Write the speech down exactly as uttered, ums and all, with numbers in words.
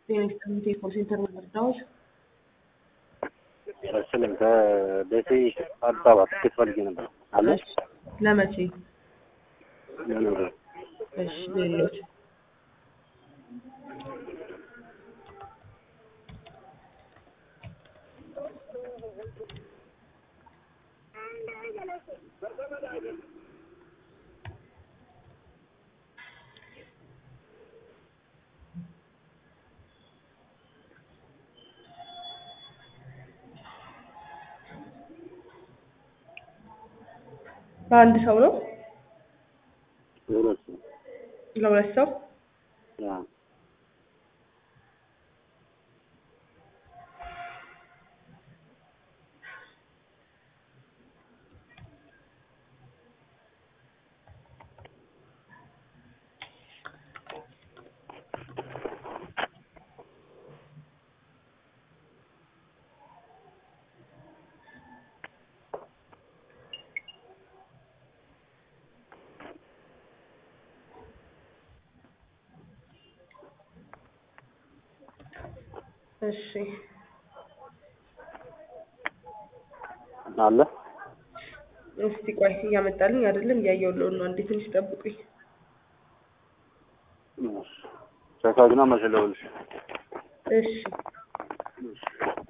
Tienes tiempo sin terminar. እሱንም ከደሴ አዲስ አበባ ትኬት ፈልጌ ነበር አለ እሺ ለመቼ? ለነገ እሺ ሌሎች በአንድ ሰው ነው? ሁለት ለሁለት ሰው? ያ እሺ አለ እስቲ ቆይ እያመጣልኝ አይደለም እያየሁልህ ነው። አንዴ ትንሽ ጠብቁኝ። ሸካግና መሸለውልሽ እሺ